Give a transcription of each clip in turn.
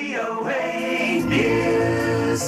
VOA News.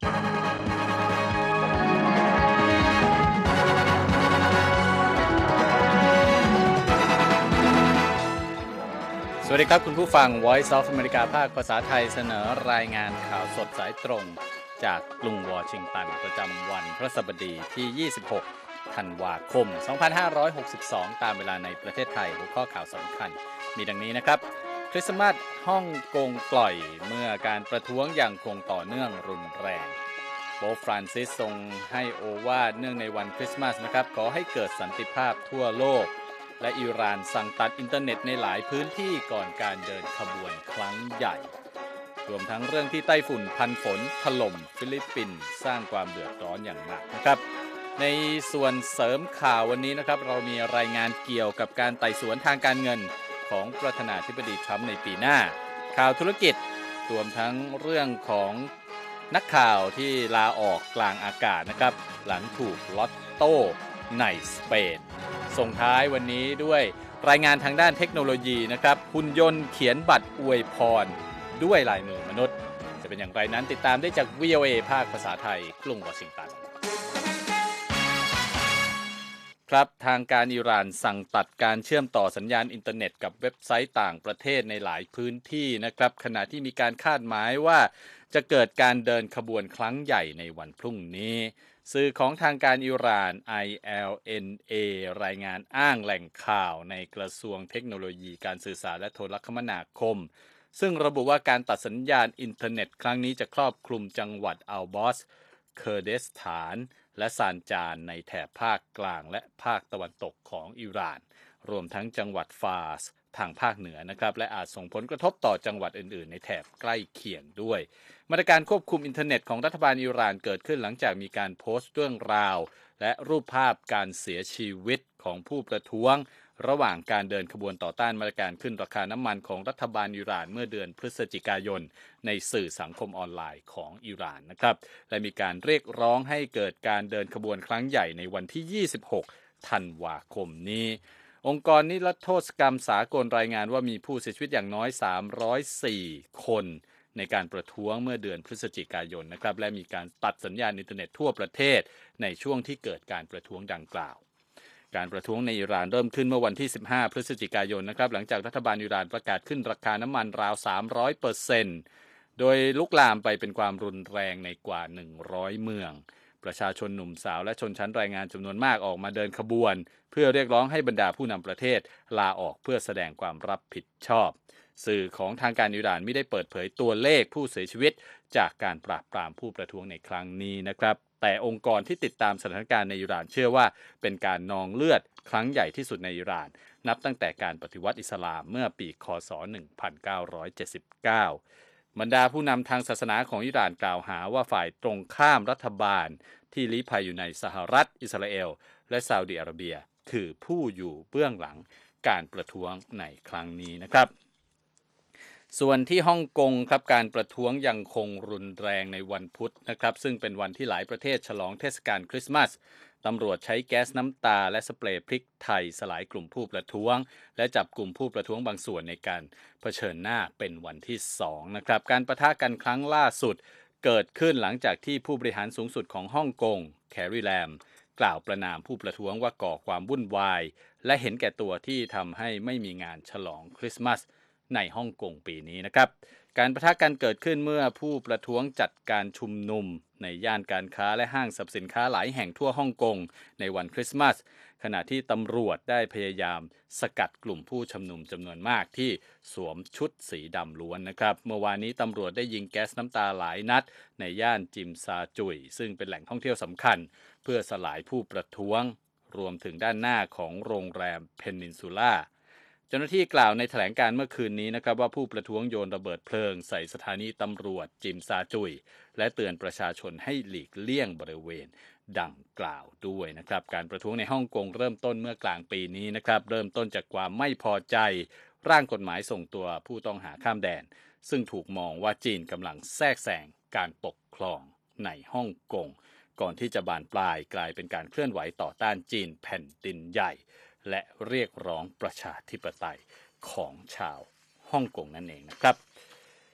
สวัสดีครับคุณผู้ฟัง Voice of America ภาคภาษาไทยเสนอรายงานข่าวสดสายตรงจากกรุงวอชิงตันประจำวันพฤหัสบดีที่ 26 ธันวาคม 2562 ตามเวลาในประเทศไทยหัวข้อข่าวสำคัญมีดังนี้นะครับคริสต์มาสฮ่องกงปล่อยเมื่อการประท้วงยังคงต่อเนื่องรุนแรงโป๊ปฟรานซิสทรงให้โอวาทเนื่องในวันคริสต์มาสนะครับขอให้เกิดสันติภาพทั่วโลกและอิหร่านสั่งตัดอินเทอร์เน็ตในหลายพื้นที่ก่อนการเดินขบวนครั้งใหญ่รวมทั้งเรื่องที่ไต้ฝุ่นพันฝนถล่มฟิลิปปินส์สร้างความเดือดร้อนอย่างหนักนะครับในส่วนเสริมข่าววันนี้นะครับเรามีรายงานเกี่ยวกับการไต่สวนทางการเงินของประธานาธิบดีทรัมป์ในปีหน้าข่าวธุรกิจรวมทั้งเรื่องของนักข่าวที่ลาออกกลางอากาศนะครับหลังถูกลอตโต้ในสเปนส่งท้ายวันนี้ด้วยรายงานทางด้านเทคโนโลยีนะครับหุ่นยนต์เขียนบัตรอวยพรด้วยลายมือมนุษย์จะเป็นอย่างไรนั้นติดตามได้จาก VOA ภาคภาษาไทยกรุงวอชิงตันครับทางการอิหร่านสั่งตัดการเชื่อมต่อสัญญาณอินเทอร์เน็ตกับเว็บไซต์ต่างประเทศในหลายพื้นที่นะครับขณะที่มีการคาดหมายว่าจะเกิดการเดินขบวนครั้งใหญ่ในวันพรุ่งนี้สื่อของทางการอิหร่าน ILNA รายงานอ้างแหล่งข่าวในกระทรวงเทคโนโลยีการสื่อสารและโทรคมนาคมซึ่งระบุว่าการตัดสัญญาณอินเทอร์เน็ตครั้งนี้จะครอบคลุมจังหวัดอัลบอสเคอร์เดสถานและซานจานในแถบภาคกลางและภาคตะวันตกของอิหร่านรวมทั้งจังหวัดฟาสทางภาคเหนือนะครับและอาจส่งผลกระทบต่อจังหวัดอื่นๆในแถบใกล้เคียงด้วยมาตรการควบคุมอินเทอร์เน็ตของรัฐบาลอิหร่านเกิดขึ้นหลังจากมีการโพสต์เรื่องราวและรูปภาพการเสียชีวิตของผู้ประท้วงระหว่างการเดินขบวนต่อต้านมาตรการขึ้นราคาน้ำมันของรัฐบาลอิหร่านเมื่อเดือนพฤศจิกายนในสื่อสังคมออนไลน์ของอิหร่านนะครับและมีการเรียกร้องให้เกิดการเดินขบวนครั้งใหญ่ในวันที่ 26 ธันวาคมนี้องค์กรนิรโทษกรรมสากลรายงานว่ามีผู้เสียชีวิตอย่างน้อย304คนในการประท้วงเมื่อเดือนพฤศจิกายนนะครับและมีการตัดสัญญาณอินเทอร์เน็ตทั่วประเทศในช่วงที่เกิดการประท้วงดังกล่าวการประท้วงในอิหร่านเริ่มขึ้นเมื่อวันที่15พฤศจิกายนนะครับหลังจากรัฐบาลอิหร่านประกาศขึ้นราคาน้ำมันราว 300% โดยลุกลามไปเป็นความรุนแรงในกว่า100เมืองประชาชนหนุ่มสาวและชนชั้นแรงงานจำนวนมากออกมาเดินขบวนเพื่อเรียกร้องให้บรรดาผู้นำประเทศลาออกเพื่อแสดงความรับผิดชอบสื่อของทางการอิหร่านไม่ได้เปิดเผยตัวเลขผู้เสียชีวิตจากการปราบปรามผู้ประท้วงในครั้งนี้นะครับแต่องค์กรที่ติดตามสถานการณ์ในอิหร่านเชื่อว่าเป็นการนองเลือดครั้งใหญ่ที่สุดในอิหร่านนับตั้งแต่การปฏิวัติอิสลามเมื่อปีคศ1979บรรดาผู้นำทางศาสนาของอิหร่านกล่าวหาว่าฝ่ายตรงข้ามรัฐบาลที่ลี้ภัยอยู่ในสหรัฐอิสราเอลและซาอุดิอาระเบียคือผู้อยู่เบื้องหลังการประท้วงในครั้งนี้นะครับส่วนที่ฮ่องกงครับการประท้วงยังคงรุนแรงในวันพุธนะครับซึ่งเป็นวันที่หลายประเทศฉลองเทศกาลคริสต์มาสตำรวจใช้แก๊สน้ำตาและสเปรย์พริกไทยสลายกลุ่มผู้ประท้วงและจับกลุ่มผู้ประท้วงบางส่วนในการเผชิญหน้าเป็นวันที่2นะครับการปะทะกันครั้งล่าสุดเกิดขึ้นหลังจากที่ผู้บริหารสูงสุดของฮ่องกงแคร์รีแลมกล่าวประณามผู้ประท้วงว่าก่อความวุ่นวายและเห็นแก่ตัวที่ทำให้ไม่มีงานฉลองคริสต์มาสในฮ่องกงปีนี้นะครับการปะทะกันเกิดขึ้นเมื่อผู้ประท้วงจัดการชุมนุมในย่านการค้าและห้างสรรพสินค้าหลายแห่งทั่วฮ่องกงในวันคริสต์มาสขณะที่ตำรวจได้พยายามสกัดกลุ่มผู้ชุมนุมจำนวนมากที่สวมชุดสีดำล้วนนะครับเมื่อวานนี้ตำรวจได้ยิงแก๊สน้ำตาหลายนัดในย่านจิมซาจุยซึ่งเป็นแหล่งท่องเที่ยวสำคัญเพื่อสลายผู้ประท้วงรวมถึงด้านหน้าของโรงแรมเพนินซูล่าเจ้าหน้าที่กล่าวในแถลงการณ์เมื่อคืนนี้นะครับว่าผู้ประท้วงโยนระเบิดเพลิงใส่สถานีตำรวจจิมซาจุยและเตือนประชาชนให้หลีกเลี่ยงบริเวณดังกล่าวด้วยนะครับการประท้วงในฮ่องกงเริ่มต้นเมื่อกลางปีนี้นะครับเริ่มต้นจากความไม่พอใจร่างกฎหมายส่งตัวผู้ต้องหาข้ามแดนซึ่งถูกมองว่าจีนกำลังแทรกแซงการปกครองในฮ่องกงก่อนที่จะบานปลายกลายเป็นการเคลื่อนไหวต่อต้านจีนแผ่นดินใหญ่และเรียกร้องประชาธิปไตยของชาวฮ่องกงนั่นเองนะครับ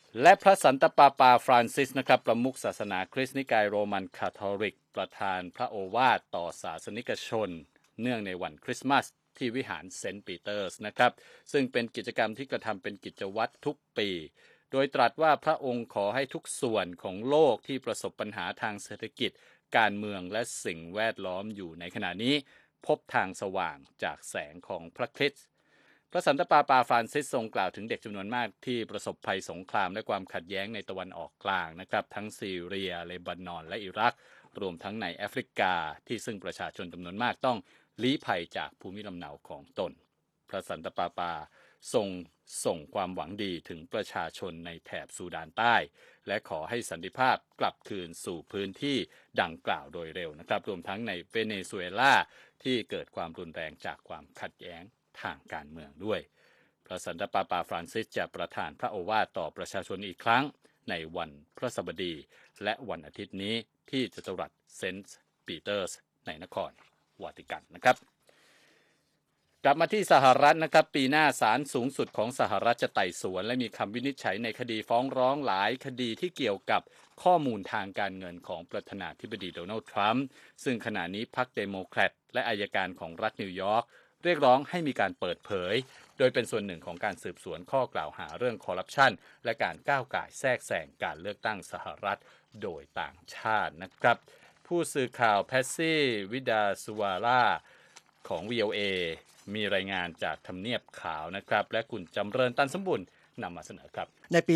และพระสันตะปาปาฟรานซิสนะครับประมุขศาสนาคริสต์นิกายโรมันคาทอลิกประธานพระโอวาทต่อศาสนิกชนเนื่องในวันคริสต์มาสที่วิหารเซนต์ปีเตอร์สนะครับซึ่งเป็นกิจกรรมที่กระทำเป็นกิจวัตรทุกปีโดยตรัสว่าพระองค์ขอให้ทุกส่วนของโลกที่ประสบปัญหาทางเศรษฐกิจการเมืองและสิ่งแวดล้อมอยู่ในขณะนี้พบทางสว่างจากแสงของพระคริสต์พระสันตะปาปาฟรานซิสทรงกล่าวถึงเด็กจำนวนมากที่ประสบภัยสงครามและความขัดแย้งในตะวันออกกลางนะครับทั้งซีเรียเลบานอนและอิรักรวมทั้งในแอฟริกาที่ซึ่งประชาชนจำนวนมากต้องลี้ภัยจากภูมิลำเนาของตนพระสันตะปาปาทรงส่งความหวังดีถึงประชาชนในแถบซูดานใต้และขอให้สันติภาพกลับคืนสู่พื้นที่ดังกล่าวโดยเร็วนะครับรวมทั้งในเวเนซุเอลาที่เกิดความรุนแรงจากความขัดแย้งทางการเมืองด้วยพระสันตะปาปาฟรานซิสจะประทานพระโอวาทต่อประชาชนอีกครั้งในวันพระสบดีและวันอาทิตย์นี้ที่จัตุรัสเซนต์ปีเตอร์สในนครวาติกันนะครับกลับมาที่สหรัฐนะครับปีหน้าศาลสูงสุดของสหรัฐจะไต่สวนและมีคำวินิจฉัยในคดีฟ้องร้องหลายคดีที่เกี่ยวกับข้อมูลทางการเงินของประธานาธิบดีโดนัลด์ทรัมป์ซึ่งขณะนี้พรรคเดโมแครตและอัยการของรัฐนิวยอร์กเรียกร้องให้มีการเปิดเผยโดยเป็นส่วนหนึ่งของการสืบสวนข้อกล่าวหาเรื่องคอร์รัปชันและการก้าวก่ายแทรกแซงการเลือกตั้งสหรัฐโดยต่างชาตินะครับผู้สื่อข่าวแพสซี่วิดาสุวาร่าของ VOA มีรายงานจากทำเนียบขาวนะครับและคุณจำเริญตันสมบูรณ์นำมาเสนอครับในปี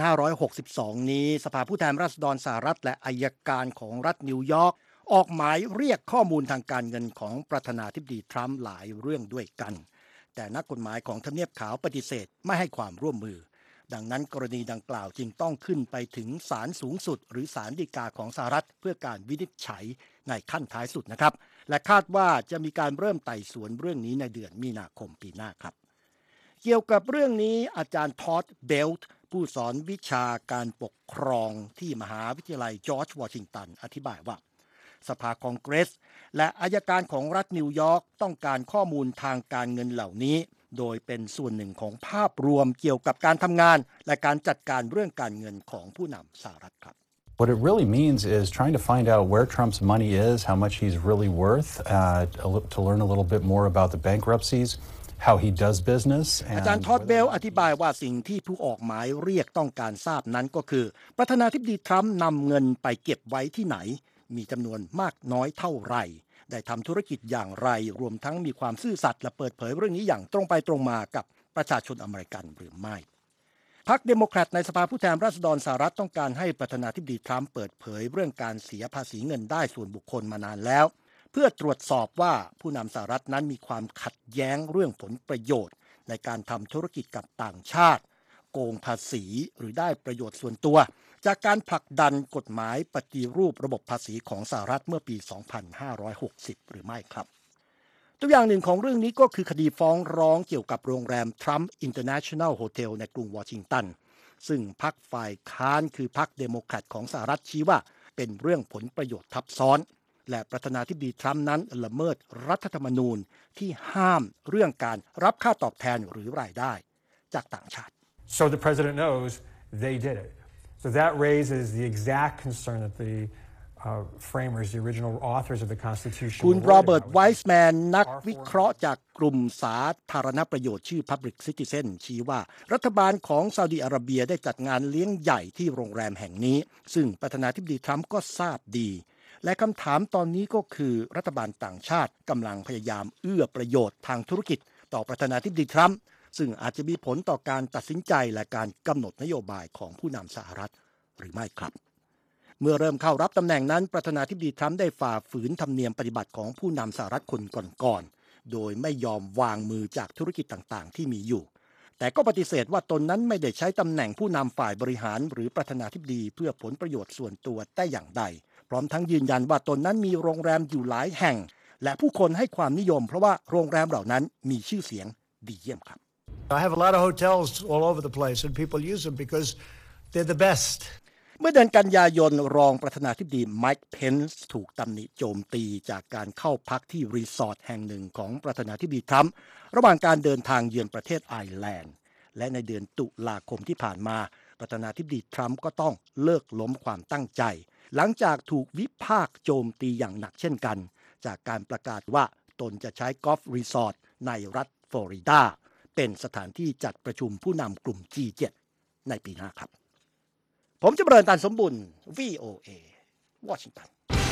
2562 นี้สภาผู้แทนราษฎรสหรัฐและอัยการของรัฐนิวยอร์กออกหมายเรียกข้อมูลทางการเงินของประธานาธิบดีทรัมป์หลายเรื่องด้วยกันแต่นักกฎหมายของทำเนียบขาวปฏิเสธไม่ให้ความร่วมมือดังนั้นกรณีดังกล่าวจึงต้องขึ้นไปถึงศาลสูงสุดหรือศาลฎีกาของสหรัฐเพื่อการวินิจฉัยในขั้นท้ายสุดนะครับและคาดว่าจะมีการเริ่มไต่สวนเรื่องนี้ในเดือนมีนาคมปีหน้าครับเกี่ยวกับเรื่องนี้อาจารย์ทอดเบลต์ผู้สอนวิชาการปกครองที่มหาวิทยาลัยจอร์จวอชิงตันอธิบายว่าสภาคองเกรสและอัยการของรัฐนิวยอร์กต้องการข้อมูลทางการเงินเหล่านี้โดยเป็นส่วนหนึ่งของภาพรวมเกี่ยวกับการทำงานและการจัดการเรื่องการเงินของผู้นำสหรัฐครับ What it really means is trying to find out where Trump's money is, how much he's really worth, to learn a little bit more about the bankruptcies, how he does business. อาจารย์ทอดเบลอธิบายว่าสิ่งที่ผู้ออกหมายเรียกต้องการทราบนั้นก็คือประธานาธิบดีทรัมป์นำเงินไปเก็บไว้ที่ไหนมีจำนวนมากน้อยเท่าไหร่ได้ทำธุรกิจอย่างไรรวมทั้งมีความซื่อสัตย์และเปิดเผยเรื่องนี้อย่างตรงไปตรงมากับประชาชนอเมริกันหรือไม่พรรคเดโมแครตในสภาผู้แทนราษฎรสหรัฐต้องการให้ประธานาธิบดีทรัมป์เปิดเผยเรื่องการเสียภาษีเงินได้ส่วนบุคคลมานานแล้วเพื่อตรวจสอบว่าผู้นำสหรัฐนั้นมีความขัดแย้งเรื่องผลประโยชน์ในการทำธุรกิจกับต่างชาติโกงภาษีหรือได้ประโยชน์ส่วนตัวจากการผลักดันกฎหมายปฏิรูประบบภาษีของสหรัฐเมื่อปี 2560 หรือไม่ครับตัวอย่างหนึ่งของเรื่องนี้ก็คือคดีฟ้องร้องเกี่ยวกับโรงแรม Trump International Hotel ในกรุงวอชิงตันซึ่งพรรคฝ่ายค้านคือพรรคเดโมแครตของสหรัฐชี้ว่าเป็นเรื่องผลประโยชน์ทับซ้อนและประธานาธิบดีทรัมป์นั้นละเมิดรัฐธรรมนูญที่ห้ามเรื่องการรับค่าตอบแทนหรือรายได้จากต่างชาติ So the president knows they did it. So that raises the exact concern that the framers, the original authors of the Constitution. คุณโรเบิร์ตไวส์แมนนักวิเคราะห์จากกลุ่มสาธารณประโยชน์ชื่อ Public Citizen ชี้ว่ารัฐบาลของซาอุดิอาระเบียได้จัดงานเลี้ยงใหญ่ที่โรงแรมแห่งนี้ซึ่งประธานาธิบดีทรัมป์ก็ทราบดีและคำถามตอนนี้ก็คือรัฐบาลต่างชาติกำลังพยายามเอื้อประโยชน์ทางธุรกิจต่อประธานาธิบดีทรัมป์ซึ่งอาจจะมีผลต่อการตัดสินใจและการกำหนดนโยบายของผู้นำสหรัฐหรือไม่ครับเมื่อเริ่มเข้ารับตำแหน่งนั้นประธานาธิบดีทรัมป์ได้ฝ่าฝืนธรรมเนียมปฏิบัติของผู้นำสหรัฐคนก่อนๆโดยไม่ยอมวางมือจากธุรกิจต่างๆที่มีอยู่แต่ก็ปฏิเสธว่าตนนั้นไม่ได้ใช้ตำแหน่งผู้นำฝ่ายบริหารหรือประธานาธิบดีเพื่อผลประโยชน์ส่วนตัวแต่อย่างใดพร้อมทั้งยืนยันว่าตนนั้นมีโรงแรมอยู่หลายแห่งและผู้คนให้ความนิยมเพราะว่าโรงแรมเหล่านั้นมีชื่อเสียงดีเยี่ยมครับ I have a lot of hotels all over the place and people use them because they're the best. เมื่อเดือนกันยายนรองประธานาธิบดีไมค์เพนซ์ถูกตำหนิโจมตีจากการเข้าพักที่รีสอร์ทแห่งหนึ่งของประธานาธิบดีทรัมป์ระหว่างการเดินทางเยือนประเทศไอร์แลนด์และในเดือนตุลาคมที่ผ่านมาประธานาธิบดีทรัมป์ก็ต้องเลิกล้มความตั้งใจหลังจากถูกวิพากษ์โจมตีอย่างหนักเช่นกันจากการประกาศว่าตนจะใช้กอล์ฟรีสอร์ทในรัฐฟลอริดาเป็นสถานที่จัดประชุมผู้นำกลุ่ม G7 ในปีหน้าครับผมจำเริญ ตันสมบุญ VOA วอชิงตัน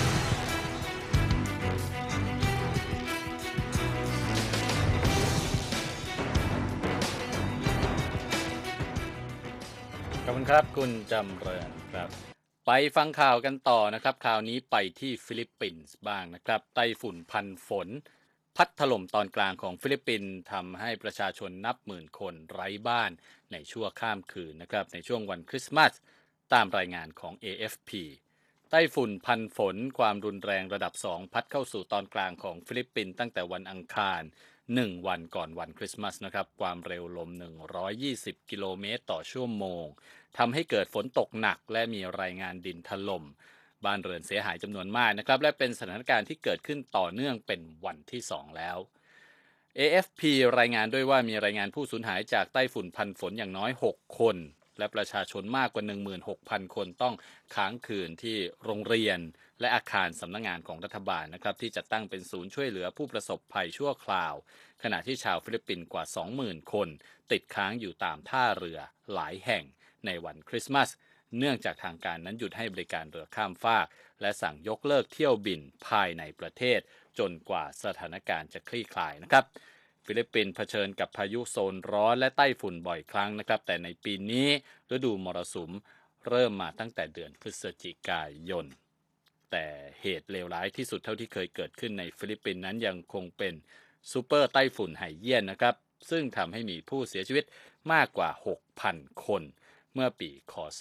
ขอบคุณครับคุณจำเริญครับไปฟังข่าวกันต่อนะครับข่าวนี้ไปที่ฟิลิปปินส์บ้างนะครับไต้ฝุ่นพันฝนพัดถล่มตอนกลางของฟิลิปปินส์ทำให้ประชาชนนับหมื่นคนไร้บ้านในชั่วข้ามคืนนะครับในช่วงวันคริสต์มาสตามรายงานของ AFP ไต้ฝุ่นพันฝนความรุนแรงระดับ2พัดเข้าสู่ตอนกลางของฟิลิปปินส์ตั้งแต่วันอังคาร1วันก่อนวันคริสต์มาสนะครับความเร็วลม120กิโลเมตรต่อชั่วโมงทำให้เกิดฝนตกหนักและมีรายงานดินถล่มบ้านเรือนเสียหายจำนวนมากนะครับและเป็นสถานการณ์ที่เกิดขึ้นต่อเนื่องเป็นวันที่2แล้ว AFP รายงานด้วยว่ามีรายงานผู้สูญหายจากไต้ฝุ่นพันฝนอย่างน้อย6คนและประชาชนมากกว่า 16,000 คนต้องค้างคืนที่โรงเรียนและอาคารสำนักงานของรัฐบาลนะครับที่จัดตั้งเป็นศูนย์ช่วยเหลือผู้ประสบภัยชั่วคราวขณะที่ชาวฟิลิปปินส์กว่า 20,000 คนติดค้างอยู่ตามท่าเรือหลายแห่งในวันคริสต์มาสเนื่องจากทางการนั้นหยุดให้บริการเรือข้ามฟากและสั่งยกเลิกเที่ยวบินภายในประเทศจนกว่าสถานการณ์จะคลี่คลายนะครับฟิลิปปินส์เผชิญกับพายุโซนร้อนและไต้ฝุ่นบ่อยครั้งนะครับแต่ในปีนี้ฤดูมรสุมเริ่มมาตั้งแต่เดือนพฤศจิกายนแต่เหตุเลวร้ายที่สุดเท่าที่เคยเกิดขึ้นในฟิลิปปินส์นั้นยังคงเป็นซูเปอร์ไต้ฝุ่นไหเยี่ยนนะครับซึ่งทำให้มีผู้เสียชีวิตมากกว่า 6,000 คนเมื่อปีคศ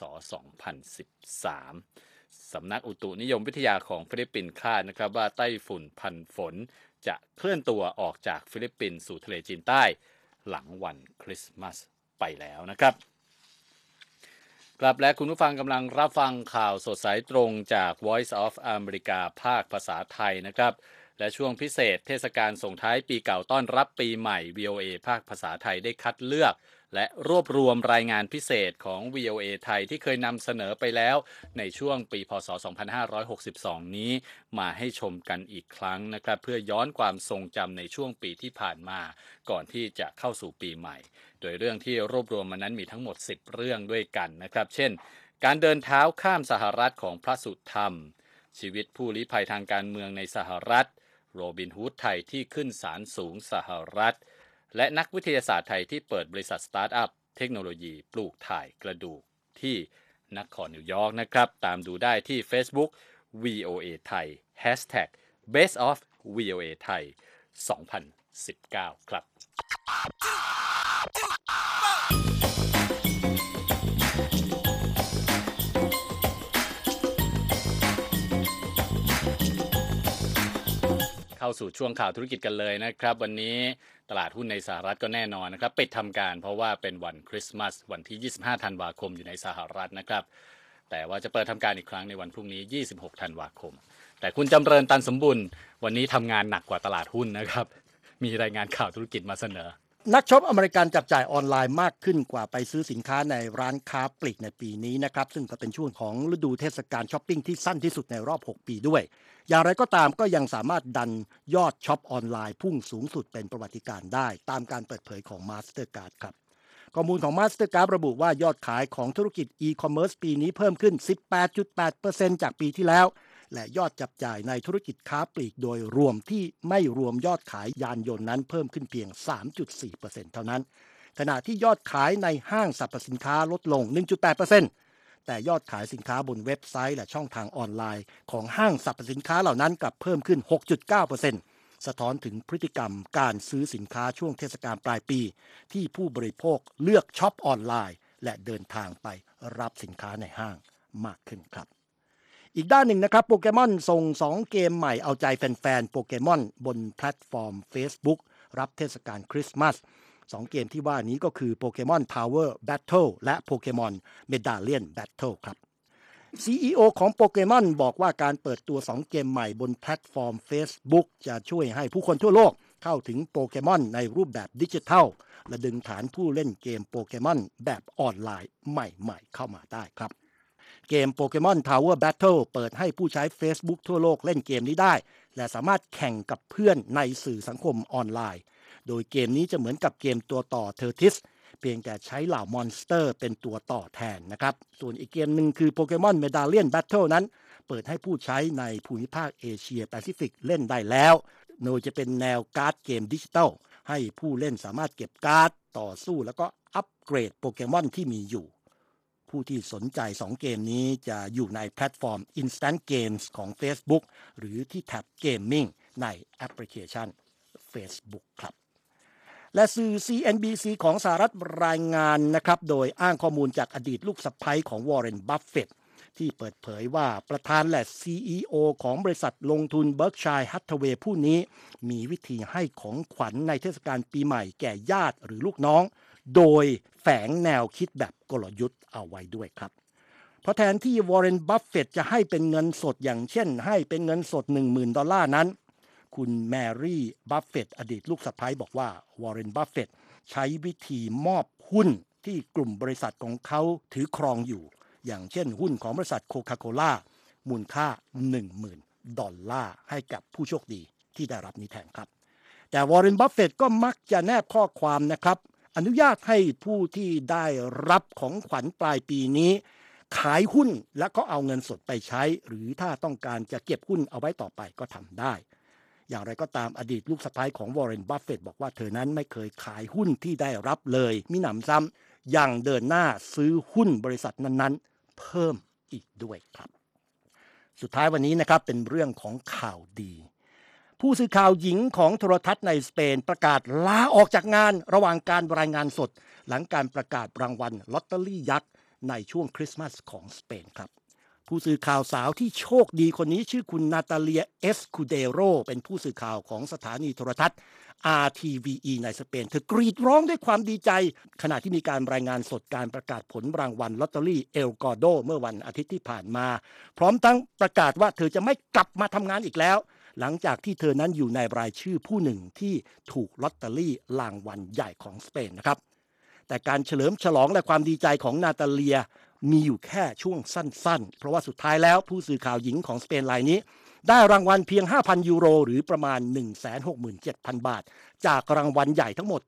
2013สำนักอุตุนิยมวิทยาของฟิลิปปินส์คาดนะครับว่าไต้ฝุ่นพันฝนจะเคลื่อนตัวออกจากฟิลิปปินส์สู่ทะเลจีนใต้หลังวันคริสต์มาสไปแล้วนะครับกลับและคุณผู้ฟังกำลังรับฟังข่าวสดสายตรงจาก Voice of America ภาคภาษาไทยนะครับและช่วงพิเศษเทศกาลส่งท้ายปีเก่าต้อนรับปีใหม่ VOA ภาคภาษาไทยได้คัดเลือกและรวบรวมรายงานพิเศษของ VOA ไทยที่เคยนำเสนอไปแล้วในช่วงปีพศ 2562 นี้มาให้ชมกันอีกครั้งนะครับเพื่อย้อนความทรงจำในช่วงปีที่ผ่านมาก่อนที่จะเข้าสู่ปีใหม่โดยเรื่องที่รวบรวมมานั้นมีทั้งหมด10เรื่องด้วยกันนะครับเช่นการเดินเท้าข้ามสหรัฐของพระสุธรรมชีวิตผู้ลี้ภัยทางการเมืองในสหรัฐโรบินฮูดไทยที่ขึ้นศาลสูงสหรัฐและนักวิทยาศาสตร์ไทยที่เปิดบริษัทสตาร์ทอัพเทคโนโลยีปลูกถ่ายกระดูกที่นครนิวยอร์กนะครับตามดูได้ที่ Facebook VOA ไทย #Best of VOA ไทย 2019 ครับเข้าสู่ช่วงข่าวธุรกิจกันเลยนะครับวันนี้ตลาดหุ้นในสหรัฐก็แน่นอนนะครับปิดทำการเพราะว่าเป็นวันคริสต์มาสวันที่25ธันวาคมอยู่ในสหรัฐนะครับแต่ว่าจะเปิดทำการอีกครั้งในวันพรุ่งนี้26ธันวาคมแต่คุณจำเริญตันสมบุญวันนี้ทำงานหนักกว่าตลาดหุ้นนะครับมีรายงานข่าวธุรกิจมาเสนอนักช็อปอเมริกันจับจ่ายออนไลน์มากขึ้นกว่าไปซื้อสินค้าในร้านค้าปลีกในปีนี้นะครับซึ่งก็เป็นช่วงของฤดูเทศกาลช้อปปิ้งที่สั้นที่สุดในรอบ6ปีด้วยอย่างไรก็ตามก็ยังสามารถดันยอดช็อปออนไลน์พุ่งสูงสุดเป็นประวัติการณ์ได้ตามการเปิดเผยของ Mastercard ครับข้อมูลของ Mastercard ระบุว่ายอดขายของธุรกิจอีคอมเมิร์ซปีนี้เพิ่มขึ้น 18.8% จากปีที่แล้วและยอดจับจ่ายในธุรกิจค้าปลีกโดยรวมที่ไม่รวมยอดขายยานยนต์นั้นเพิ่มขึ้นเพียง 3.4% เท่านั้นขณะที่ยอดขายในห้างสรรพสินค้าลดลง 1.8% แต่ยอดขายสินค้าบนเว็บไซต์และช่องทางออนไลน์ของห้างสรรพสินค้าเหล่านั้นกลับเพิ่มขึ้น 6.9% สะท้อนถึงพฤติกรรมการซื้อสินค้าช่วงเทศกาลปลายปีที่ผู้บริโภคเลือกช็อปออนไลน์และเดินทางไปรับสินค้าในห้างมากขึ้นครับอีกด้านหนึ่งนะครับโปเกมอนส่ง2เกมใหม่เอาใจแฟนๆโปเกมอนบนแพลตฟอร์ม Facebook รับเทศกาลคริสต์มาส2เกมที่ว่านี้ก็คือโปเกมอนพาวเวอร์แบทเทิลและโปเกมอนเมดาเลียนแบทเทิลครับ CEO ของโปเกมอนบอกว่าการเปิดตัว2เกมใหม่บนแพลตฟอร์ม Facebook จะช่วยให้ผู้คนทั่วโลกเข้าถึงโปเกมอนในรูปแบบดิจิทัลและดึงฐานผู้เล่นเกมโปเกมอนแบบออนไลน์ใหม่ๆเข้ามาได้ครับเกมโปเกมอน Tower Battle เปิดให้ผู้ใช้ Facebook ทั่วโลกเล่นเกมนี้ได้และสามารถแข่งกับเพื่อนในสื่อสังคมออนไลน์โดยเกมนี้จะเหมือนกับเกมตัวต่อ Tetris เพียงแต่ใช้เหล่ามอนสเตอร์เป็นตัวต่อแทนนะครับส่วนอีกเกมหนึ่งคือ Pokemon Medallion Battle นั้นเปิดให้ผู้ใช้ในภูมิภาคเอเชียแปซิฟิกเล่นได้แล้วโดยจะเป็นแนวการ์ดเกมดิจิทัลให้ผู้เล่นสามารถเก็บการ์ดต่อสู้แล้วก็อัปเกรดโปเกมอนที่มีอยู่ผู้ที่สนใจ2เกมนี้จะอยู่ในแพลตฟอร์ม Instant Games ของ Facebook หรือที่แท็บ Gaming ในแอปพลิเคชัน Facebook ครับและสื่อ CNBC ของสหรัฐรายงานนะครับโดยอ้างข้อมูลจากอดีตลูกสะใภ้ของวอร์เรน บัฟเฟตต์ที่เปิดเผยว่าประธานและ CEO ของบริษัทลงทุน Berkshire Hathaway ผู้นี้มีวิธีให้ของขวัญในเทศกาลปีใหม่แก่ญาติหรือลูกน้องโดยแฝงแนวคิดแบบกลยุทธ์เอาไว้ด้วยครับเพราะแทนที่วอร์เรน บัฟเฟตต์จะให้เป็นเงินสดอย่างเช่นให้เป็นเงินสด $10,000 นั้นคุณแมรี่ บัฟเฟตต์อดีตลูกสะใภ้บอกว่าวอร์เรน บัฟเฟตต์ใช้วิธีมอบหุ้นที่กลุ่มบริษัทของเขาถือครองอยู่อย่างเช่นหุ้นของบริษัทโคคาโคล่ามูลค่า $10,000 ให้กับผู้โชคดีที่ได้รับนี้แทนครับแต่วอร์เรน บัฟเฟตต์ก็มักจะแนบข้อความนะครับอนุญาตให้ผู้ที่ได้รับของขวัญปลายปีนี้ขายหุ้นแล้วก็เอาเงินสดไปใช้หรือถ้าต้องการจะเก็บหุ้นเอาไว้ต่อไปก็ทำได้อย่างไรก็ตามอดีตลูกสะใภ้ของวอร์เรน บัฟเฟตต์บอกว่าเธอนั้นไม่เคยขายหุ้นที่ได้รับเลยมิหนำซ้ำยังเดินหน้าซื้อหุ้นบริษัทนั้นๆเพิ่มอีกด้วยครับสุดท้ายวันนี้นะครับเป็นเรื่องของข่าวดีผู้สื่อข่าวหญิงของโทรทัศน์ในสเปนประกาศลาออกจากงานระหว่างการรายงานสดหลังการประกาศรางวัลลอตเตอรี่ยักษ์ในช่วงคริสต์มาสของสเปนครับผู้สื่อข่าวสาวที่โชคดีคนนี้ชื่อคุณนาตาเลีย เอสคูเดโรเป็นผู้สื่อข่าวของสถานีโทรทัศน์ RTVE ในสเปนเธอกรีดร้องด้วยความดีใจขณะที่มีการรายงานสดการประกาศผลรางวัลลอตเตอรี่เอลกอโดเมื่อวันอาทิตย์ที่ผ่านมาพร้อมทั้งประกาศว่าเธอจะไม่กลับมาทำงานอีกแล้วหลังจากที่เธอนั้นอยู่ในรายชื่อผู้หนึ่งที่ถูกลอตเตอรี่รางวัลใหญ่ของสเปนนะครับแต่การเฉลิมฉลองและความดีใจของนาตาเลียมีอยู่แค่ช่วงสั้นๆเพราะว่าสุดท้ายแล้วผู้สื่อข่าวหญิงของสเปนรายนี้ได้รางวัลเพียง 5,000 ยูโรหรือประมาณ 167,000 บาทจากรางวัลใหญ่ทั้งหมด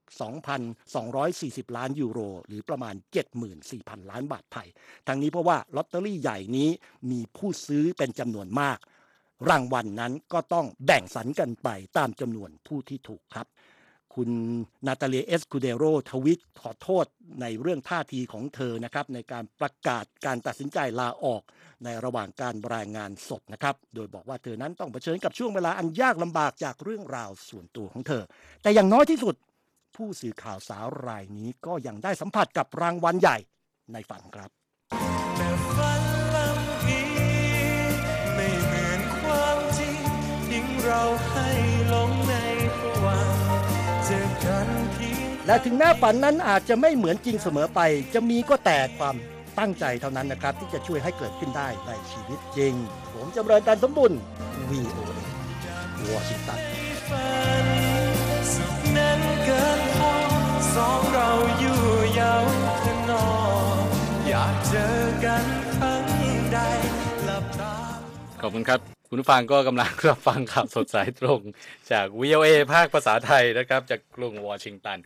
2,240 ล้านยูโรหรือประมาณ 74,000 ล้านบาทไทยทั้งนี้เพราะว่าลอตเตอรี่ใหญ่นี้มีผู้ซื้อเป็นจำนวนมากรางวัลนั้นก็ต้องแบ่งสรรกันไปตามจำนวนผู้ที่ถูกครับคุณนาตาเลีย เอสคูเดโรทวิตขอโทษในเรื่องท่าทีของเธอนะครับในการประกาศการตัดสินใจลาออกในระหว่างการรายงานสดนะครับโดยบอกว่าเธอนั้นต้องเผชิญกับช่วงเวลาอันยากลำบากจากเรื่องราวส่วนตัวของเธอแต่อย่างน้อยที่สุดผู้สื่อข่าวสาวรายนี้ก็ยังได้สัมผัสกับรางวัลใหญ่ในฝันครับแต่ฝันลำพีไม่เหมือนความจริงยิ่งเราให้หลงในผวังค์เจอกันเพียงและถึงแม้ฝันนั้นอาจจะไม่เหมือนจริงเสมอไปจะมีก็แต่ความตั้งใจเท่านั้นนะครับที่จะช่วยให้เกิดขึ้นได้ในชีวิตจริงผมจำเริญ ตันสมบุญ VOA วอชิงตันฝันสุขนั้นเกินพอสองเราอยู่เยาว์ข้างนอกอยากเจอกันครั้งใดหลับตาขอบคุณครับคุณผู้ฟังก็กำลังรับฟังข่าวสดสายตรงจาก VOA ภาคภาษาไทยนะครับจากกรุงวอชิงตัน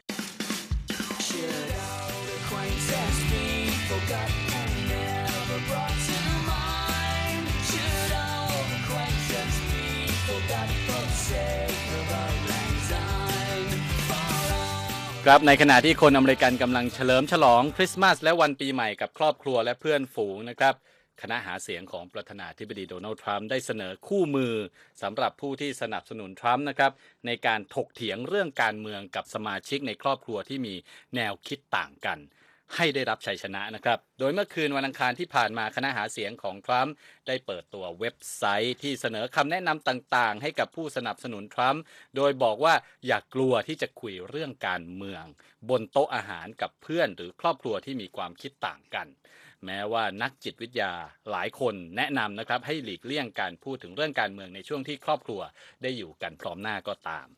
ครับในขณะที่คนอเมริกันกำลังเฉลิมฉลองคริสต์มาสและวันปีใหม่กับครอบครัวและเพื่อนฝูงนะครับคณะหาเสียงของประธานาธิบดีโดนัลด์ทรัมป์ได้เสนอคู่มือสำหรับผู้ที่สนับสนุนทรัมป์นะครับในการถกเถียงเรื่องการเมืองกับสมาชิกในครอบครัวที่มีแนวคิดต่างกันให้ได้รับชัยชนะนะครับโดยเมื่อคืนวันอังคารที่ผ่านมาคณะหาเสียงของทรัมป์ได้เปิดตัวเว็บไซต์ที่เสนอคำแนะนำต่างๆให้กับผู้สนับสนุนทรัมป์โดยบอกว่าอย่ากลัวที่จะคุยเรื่องการเมืองบนโต๊ะอาหารกับเพื่อนหรือครอบครัวที่มีความคิดต่างกันแม้ว่านักจิตวิทยาหลายคนแนะนำนะครับให้หลีกเลี่ยงการพูดถึงเรื่องการเมืองในช่วงที่ครอบครัวได้อยู่กันพร้อมหน้าก็ตาม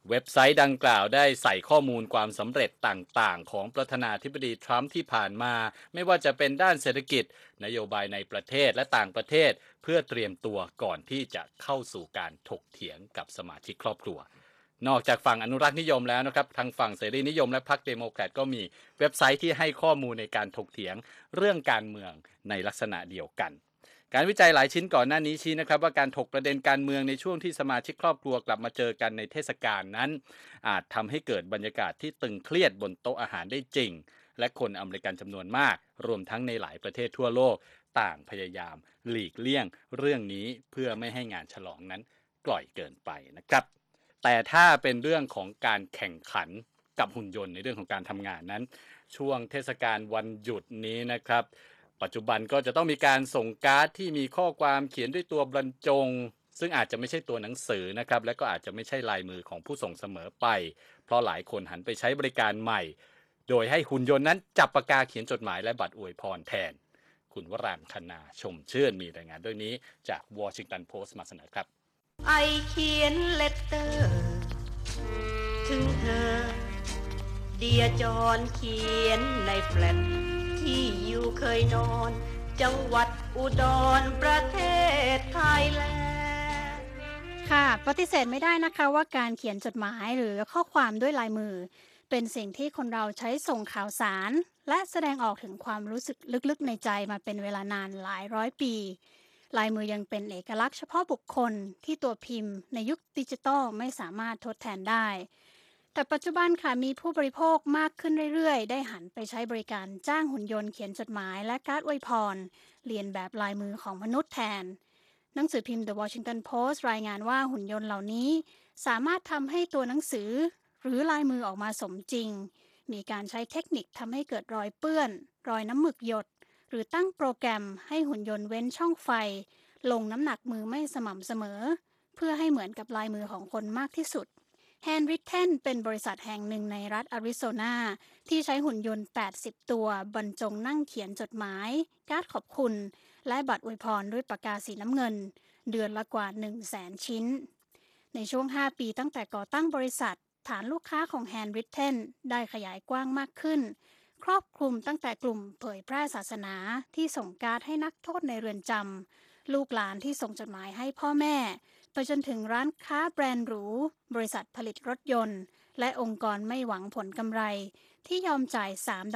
เว็บไซต์ดังกล่าวได้ใส่ข้อมูลความสำเร็จต่างๆของประธานาธิบดีทรัมป์ที่ผ่านมาไม่ว่าจะเป็นด้านเศรษฐกิจนโยบายในประเทศและต่างประเทศเพื่อเตรียมตัวก่อนที่จะเข้าสู่การถกเถียงกับสมาชิกครอบครัวนอกจากฝั่งอนุรักษ์นิยมแล้วนะครับทางฝั่งเสรีนิยมและพรรคเดโมแครตก็มีเว็บไซต์ที่ให้ข้อมูลในการถกเถียงเรื่องการเมืองในลักษณะเดียวกันการวิจัยหลายชิ้นก่อนหน้านี้ชี้นะครับว่าการถกประเด็นการเมืองในช่วงที่สมาชิกครอบครัวกลับมาเจอกันในเทศกาลนั้นอาจทำให้เกิดบรรยากาศที่ตึงเครียดบนโต๊ะอาหารได้จริงและคนอเมริกันจำนวนมากรวมทั้งในหลายประเทศทั่วโลกต่างพยายามหลีกเลี่ยงเรื่องนี้เพื่อไม่ให้งานฉลองนั้นกล่อยเกินไปนะครับแต่ถ้าเป็นเรื่องของการแข่งขันกับหุ่นยนต์ในเรื่องของการทำงานนั้นช่วงเทศกาลวันหยุดนี้นะครับปัจจุบันก็จะต้องมีการส่งการ์ดที่มีข้อความเขียนด้วยตัวบรรจงซึ่งอาจจะไม่ใช่ตัวหนังสือนะครับและก็อาจจะไม่ใช่ลายมือของผู้ส่งเสมอไปเพราะหลายคนหันไปใช้บริการใหม่โดยให้หุ่นยนต์นั้นจับปากกาเขียนจดหมายและบัตรอวยพรแทนคุณวรังคณาชมชื่นมีรายงานด้วยนี้จาก Washington Post มาเสนอครับไอเขียนเลตเตอร์ถึงเธอเดียจอนเขียนในแฟลตที่อยู่เคยนอนจังหวัดอุดรประเทศไทยแลนด์ค่ะปฏิเสธไม่ได้นะคะว่าการเขียนจดหมายหรือข้อความด้วยลายมือเป็นสิ่งที่คนเราใช้ส่งข่าวสารและแสดงออกถึงความรู้สึกลึกๆในใจมาเป็นเวลานานหลายร้อยปีลายมือยังเป็นเอกลักษณ์เฉพาะบุคคลที่ตัวพิมพ์ในยุคดิจิทัลไม่สามารถทดแทนได้แต่ปัจจุบันค่ะมีผู้บริโภคมากขึ้นเรื่อยๆได้หันไปใช้บริการจ้างหุ่นยนต์เขียนจดหมายและการ์ดอวยพรเรียนแบบลายมือของมนุษย์แทนหนังสือพิมพ์ The Washington Post รายงานว่าหุ่นยนต์เหล่านี้สามารถทำให้ตัวหนังสือหรือลายมือออกมาสมจริงมีการใช้เทคนิคทำให้เกิดรอยเปื้อนรอยน้ำหมึกหยดหรือตั้งโปรแกรมให้หุ่นยนต์เว้นช่องไฟลงน้ำหนักมือไม่สม่ำเสมอเพื่อให้เหมือนกับลายมือของคนมากที่สุด Handwritten เป็นบริษัทแห่งหนึ่งในรัฐอาริโซนาที่ใช้หุ่นยนต์80ตัวบรรจงนั่งเขียนจดหมายการ์ดขอบคุณและบัตรอวยพรด้วยปากกาสีน้ำเงินเดือนละกว่า 100,000 ชิ้นในช่วง5ปีตั้งแต่ก่อตั้งบริษัทฐานลูกค้าของ Handwritten ได้ขยายกว้างมากขึ้นครอบคลุมตั้งแต่กลุ่มเผยแพร่ศาสนาที่ส่งการ์ดให้นักโทษในเรือนจำลูกหลานที่ส่งจดหมายให้พ่อแม่ไปจนถึงร้านค้าแบรนด์หรูบริษัทผลิตรถยนต์และองค์กรไม่หวังผลกำไรที่ยอมจ่าย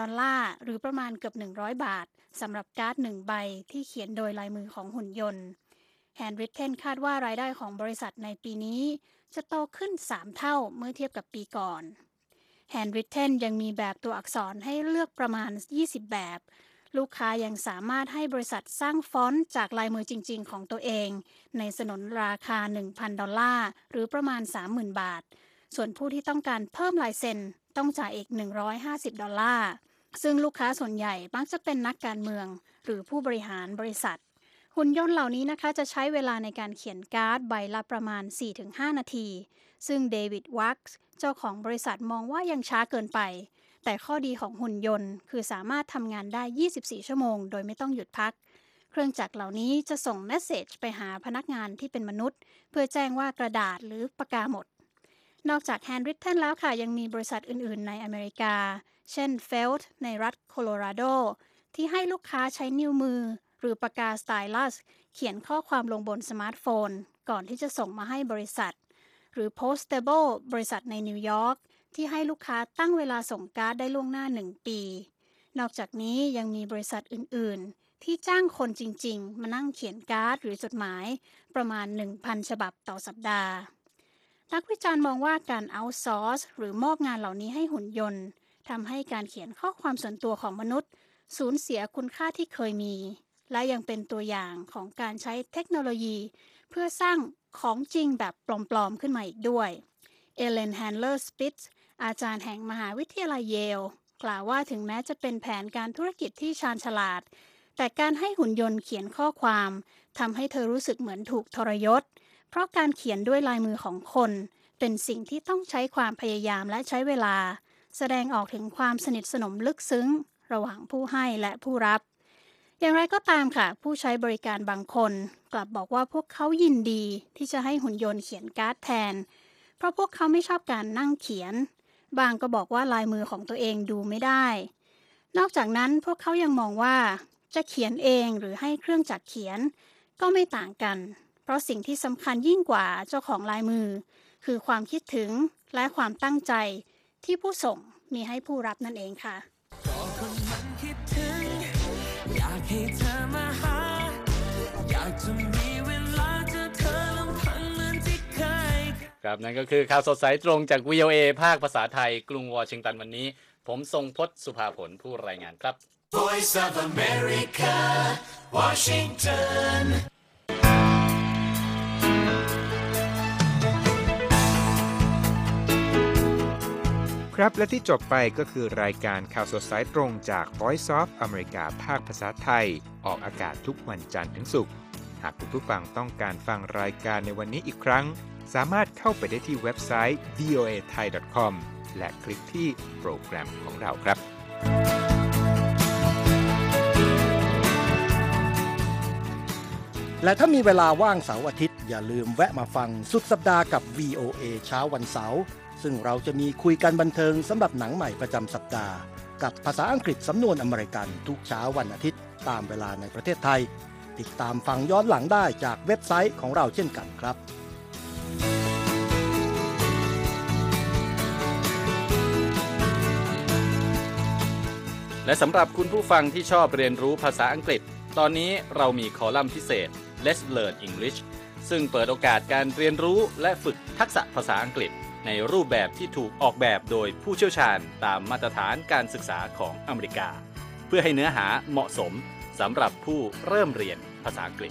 $3หรือประมาณเกือบ100 บาทสำหรับการ์ด1ใบที่เขียนโดยลายมือของหุ่นยนต์ Handwritten คาดว่ารายได้ของบริษัทในปีนี้จะโตขึ้น3 เท่าเมื่อเทียบกับปีก่อน Handwritten ยังมีแบบตัวอักษรให้เลือกประมาณ20แบบลูกค้ายังสามารถให้บริษัทสร้างฟอนต์จากลายมือจริงๆของตัวเองในสนนราคา$1,000หรือประมาณ$30,000ส่วนผู้ที่ต้องการเพิ่มลายเซ็นต้องจ่ายอีก$150ซึ่งลูกค้าส่วนใหญ่มักจะเป็นนักการเมืองหรือผู้บริหารบริษัทหุ่นยนต์เหล่านี้นะคะจะใช้เวลาในการเขียนการ์ดใบละประมาณ 4-5 นาทีซึ่งเดวิดวัคส์เจ้าของบริษัทมองว่ายังช้าเกินไปแต่ข้อดีของหุ่นยนต์คือสามารถทำงานได้24ชั่วโมงโดยไม่ต้องหยุดพักเครื่องจักรเหล่านี้จะส่งเมสเสจไปหาพนักงานที่เป็นมนุษย์เพื่อแจ้งว่ากระดาษหรือปากกาหมดนอกจาก Handwritten แล้วค่ะยังมีบริษัทอื่นๆในอเมริกาเช่น Felt ในรัฐโคโลราโดที่ให้ลูกค้าใช้นิ้วมือหรือปากกาสไตลัสเขียนข้อความลงบนสมาร์ทโฟนก่อนที่จะส่งมาให้บริษัทหรือ Postable บริษัทในนิวยอร์กที่ให้ลูกค้าตั้งเวลาส่งการ์ดได้ล่วงหน้า1 ปีนอกจากนี้ยังมีบริษัทอื่นๆที่จ้างคนจริงๆมานั่งเขียนการ์ดหรือจดหมายประมาณ 1,000 ฉบับต่อสัปดาห์นักวิจารณ์มองว่าการเอาท์ซอร์สหรือมอบงานเหล่านี้ให้หุ่นยนต์ทำให้การเขียนข้อความส่วนตัวของมนุษย์สูญเสียคุณค่าที่เคยมีและยังเป็นตัวอย่างของการใช้เทคโนโลยีเพื่อสร้างของจริงแบบปลอมๆขึ้นมาอีกด้วยเอเลน แฮนเลอร์ สปิตซ์อาจารย์แห่งมหาวิทยาลัยเยลกล่าวว่าถึงแม้จะเป็นแผนการธุรกิจที่ชาญฉลาดแต่การให้หุ่นยนต์เขียนข้อความทำให้เธอรู้สึกเหมือนถูกทรยศเพราะการเขียนด้วยลายมือของคนเป็นสิ่งที่ต้องใช้ความพยายามและใช้เวลาแสดงออกถึงความสนิทสนมลึกซึ้งระหว่างผู้ให้และผู้รับอย่างไรก็ตามค่ะผู้ใช้บริการบางคนกลับบอกว่าพวกเขายินดีที่จะให้หุ่นยนต์เขียนการ์ดแทนเพราะพวกเขาไม่ชอบการนั่งเขียนบางก็บอกว่าลายมือของตัวเองดูไม่ได้นอกจากนั้นพวกเขายังมองว่าจะเขียนเองหรือให้เครื่องจักรเขียนก็ไม่ต่างกันเพราะสิ่งที่สำคัญยิ่งกว่าเจ้าของลายมือคือความคิดถึงและความตั้งใจที่ผู้ส่งมีให้ผู้รับนั่นเองค่ะก็คนมันคิดถึงอยากให้เธอมาหาอยากจะมีเวลาเจอเธอลำพังเหมือนที่เคยครับนั่นก็คือข่าวสดสายตรงจาก VOA ภาคภาษาไทยกรุงวอชิงตันวันนี้ผมทรงพจน์สุภาผลผู้รายงานครับ Voice of America Washington ครับและที่จบไปก็คือรายการข่าวสดสายตรงจาก Voice of America ภาคภาษาไทยออกอากาศทุกวันจันทร์ถึงศุกร์หากคุณผู้ฟังต้องการฟังรายการในวันนี้อีกครั้งสามารถเข้าไปได้ที่เว็บไซต์ voathai.com และคลิกที่โปรแกรมของเราครับและถ้ามีเวลาว่างเสาร์อาทิตย์อย่าลืมแวะมาฟังสุดสัปดาห์กับ VOA เช้าวันเสาร์ซึ่งเราจะมีคุยกันบันเทิงสำหรับหนังใหม่ประจำสัปดาห์กับภาษาอังกฤษสำนวนอเมริกันทุกเช้าวันอาทิตย์ตามเวลาในประเทศไทยติดตามฟังย้อนหลังได้จากเว็บไซต์ของเราเช่นกันครับและสำหรับคุณผู้ฟังที่ชอบเรียนรู้ภาษาอังกฤษตอนนี้เรามีคอลัมน์พิเศษ Let's Learn English ซึ่งเปิดโอกาสการเรียนรู้และฝึกทักษะภาษาอังกฤษในรูปแบบที่ถูกออกแบบโดยผู้เชี่ยวชาญตามมาตรฐานการศึกษาของอเมริกาเพื่อให้เนื้อหาเหมาะสมสำหรับผู้เริ่มเรียนภาษาอังกฤษ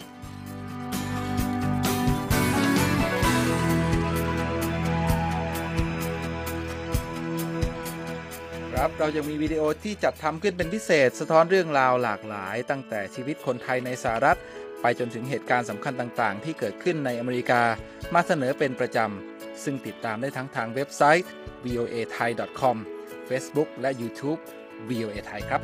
ครับเรายังมีวิดีโอที่จัดทำขึ้นเป็นพิเศษสะท้อนเรื่องราวหลากหลายตั้งแต่ชีวิตคนไทยในสหรัฐไปจนถึงเหตุการณ์สำคัญต่างๆที่เกิดขึ้นในอเมริกามาเสนอเป็นประจำซึ่งติดตามได้ทั้งทางเว็บไซต์ voathai.com Facebook และ YouTube VOA Thai ครับ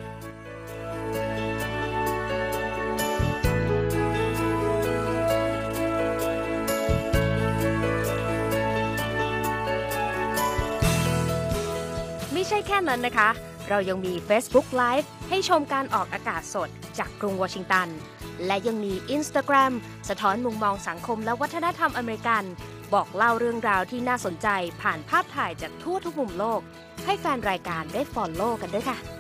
ไม่ใช่แค่นั้นนะคะเรายังมี Facebook Live ให้ชมการออกอากาศสดจากกรุงวอชิงตันและยังมี Instagram สะท้อนมุมมองสังคมและวัฒนธรรมอเมริกันบอกเล่าเรื่องราวที่น่าสนใจผ่านภาพถ่ายจากทั่วทุกมุมโลกให้แฟนรายการได้ follow กันด้วยค่ะ